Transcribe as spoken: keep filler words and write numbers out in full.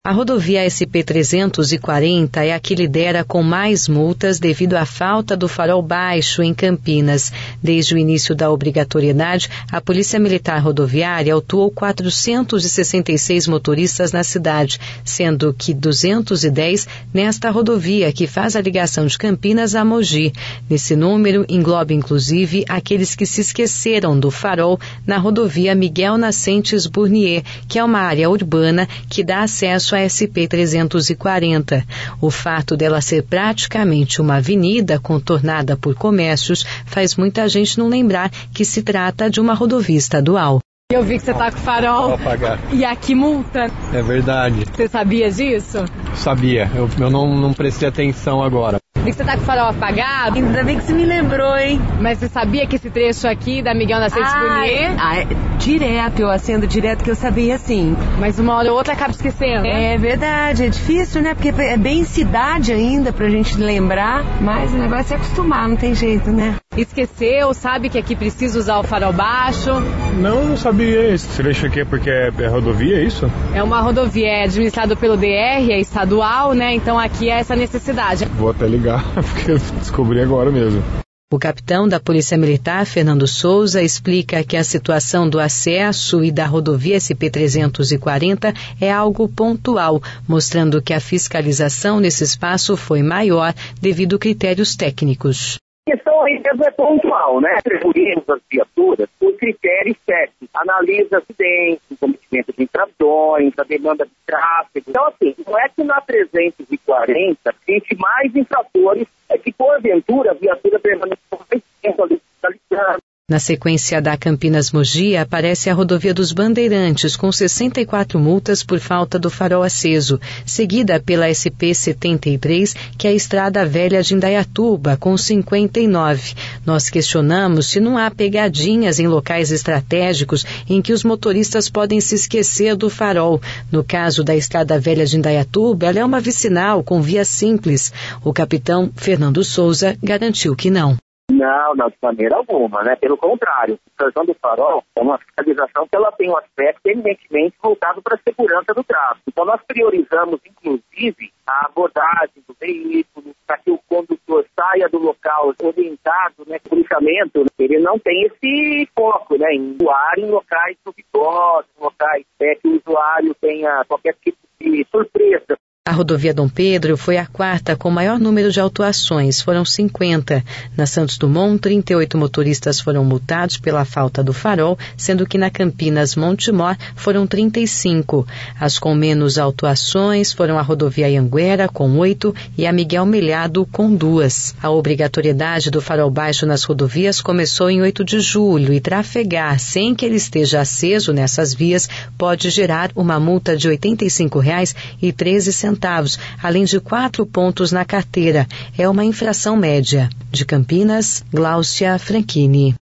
A rodovia S P trezentos e quarenta é a que lidera com mais multas devido à falta do farol baixo em Campinas. Desde o início da obrigatoriedade, a Polícia Militar Rodoviária autuou quatrocentos e sessenta e seis motoristas na cidade, sendo que duzentos e dez nesta rodovia que faz a ligação de Campinas a Mogi. Nesse número, engloba inclusive aqueles que se esqueceram do farol na rodovia Miguel Nascentes Burnier, que é uma área urbana que dá acesso a S P trezentos e quarenta. O fato dela ser praticamente uma avenida contornada por comércios faz muita gente não lembrar que se trata de uma rodovia estadual. Eu vi que você tá com farol e aqui multa. É verdade. Você sabia disso? Sabia, eu, eu não, não prestei atenção agora. Vi que você tá com o farol apagado. Ainda bem que você me lembrou, hein? Mas você sabia que esse trecho aqui da Miguel Nascentes Burnier? Ah, é, direto, eu acendo direto que eu sabia sim. Mas uma hora ou outra acaba esquecendo. É verdade, é difícil, né? Porque é bem cidade ainda pra gente lembrar, mas o negócio é acostumar, não tem jeito, né? Esqueceu, sabe que aqui precisa usar o farol baixo? Não, não sabia. Você deixa aqui porque é, é rodovia, é isso? É uma rodovia, é administrada pelo D R, é estadual, né? Então aqui é essa necessidade. Vou até ligar, porque eu descobri agora mesmo. O capitão da Polícia Militar, Fernando Souza, explica que a situação do acesso e da rodovia S P trezentos e quarenta é algo pontual, mostrando que a fiscalização nesse espaço foi maior devido a critérios técnicos. A questão aí mesmo é pontual, né? Atribuímos as viaturas por critérios técnicos. Analisa acidentes, o cometimento de infrações, a demanda de tráfego. Então, assim, não é que na trezentos e quarenta existe mais infratores, é que, porventura, a viatura permanece mais tempo ali fiscalizando. Na sequência da Campinas-Mogi, aparece a rodovia dos Bandeirantes, com sessenta e quatro multas por falta do farol aceso, seguida pela S P setenta e três, que é a Estrada Velha de Indaiatuba, com cinquenta e nove. Nós questionamos se não há pegadinhas em locais estratégicos em que os motoristas podem se esquecer do farol. No caso da Estrada Velha de Indaiatuba, ela é uma vicinal com via simples. O capitão Fernando Souza garantiu que não. Não, não, de maneira alguma, né? Pelo contrário, a fiscalização do farol é uma fiscalização que ela tem um aspecto eminentemente voltado para a segurança do tráfego. Então nós priorizamos, inclusive, a abordagem do veículo, para que o condutor saia do local orientado, né? O policiamento, ele não tem esse foco, né? Em voar em locais duvidosos, locais é, que o usuário tenha qualquer tipo de surpresa. A rodovia Dom Pedro foi a quarta com maior número de autuações, foram cinquenta. Na Santos Dumont, trinta e oito motoristas foram multados pela falta do farol, sendo que na Campinas Montemor foram trinta e cinco. As com menos autuações foram a rodovia Anhanguera, com oito, e a Miguel Melhado, com duas. A obrigatoriedade do farol baixo nas rodovias começou em oito de julho e trafegar sem que ele esteja aceso nessas vias pode gerar uma multa de oitenta e cinco reais e treze centavos. Centavos, além de quatro pontos na carteira. É uma infração média. De Campinas, Gláucia Franchini.